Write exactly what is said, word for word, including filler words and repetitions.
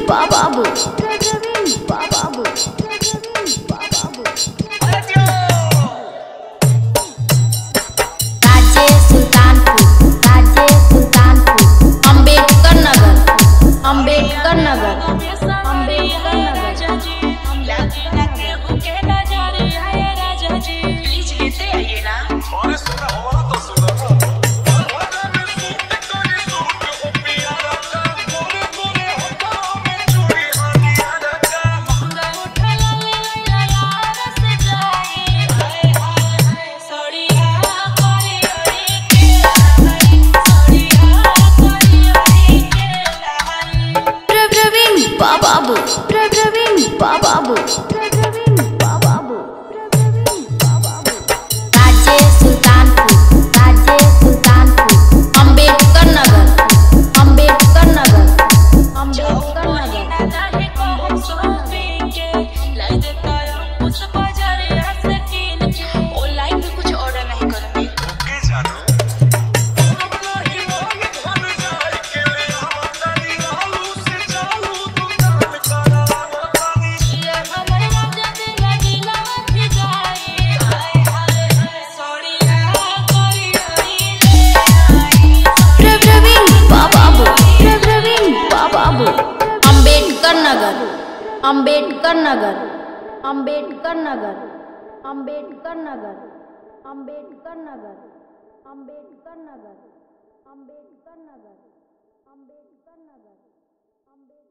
बाबू प्रवीण बाबू प्रवीण बाबू राज्य सुल्तानपुर राज्य सुल्तानपुर अंबेडकर नगर अंबेडकर नगर अंबेडकर नगर बाबू प्रवीण बाबू प्रवीण बाबू राज्य सुल्तानपुर राज्य सुल्तानपुर अंबेडकर नगर अंबेडकर नगर अंबेडकर कुछ ऑर्डर नहीं करूंगी। अंबेडकर नगर अंबेडकर नगर अंबेडकर नगर अंबेडकर नगर अंबेडकर नगर अंबेडकर नगर अंबेडकर नगर अंबेडकर नगर अंबेडकर